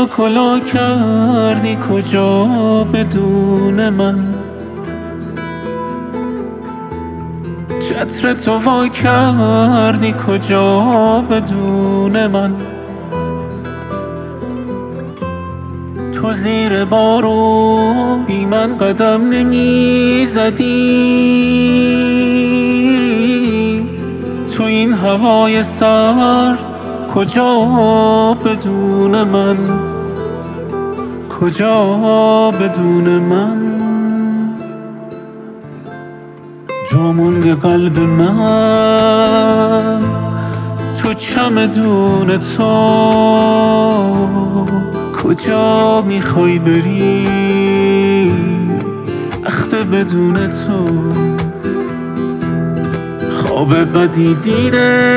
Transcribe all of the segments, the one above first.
کجا کلا کردی کجا بدون من، چتر تو وا کردی کجا بدون من، تو زیر بارون بی من قدم نمی زدی، تو این هوای سرد کجا بدون من، کجا بدون من. جا مونده قلب من تو چمدون تو، کجا میخوای بری سخته بدون تو. خواب بدی دیده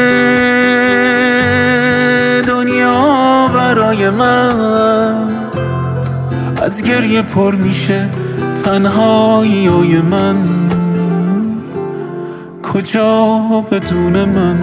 دنیا برای من، از گریه پر میشه تنهاییای من، کجا بدون من.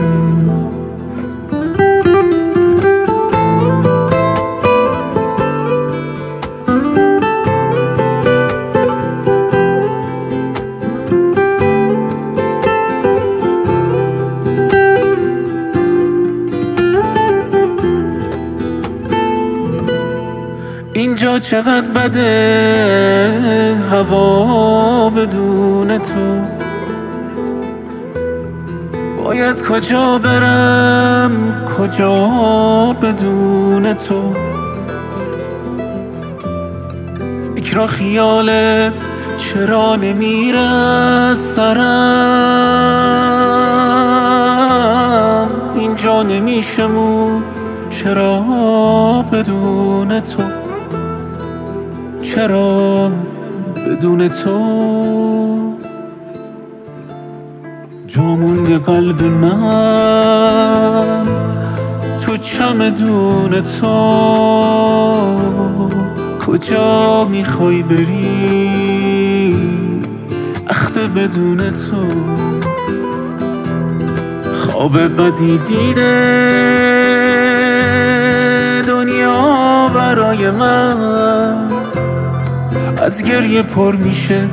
اینجا چقدر بده هوا بدون تو، باید کجا برم کجا بدون تو. فکر و خیالت چرا نمیره از سرم، اینجا نمیشه مون چرا بدون تو، چرا بدون تو. جا مونده قلب من تو چمدون تو، کجا میخوای بری سخته بدون تو. خواب بدی دیده دنیا برای من، از گریه پر میشه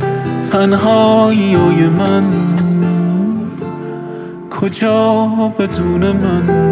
تنهاییای من، کجا بدون من.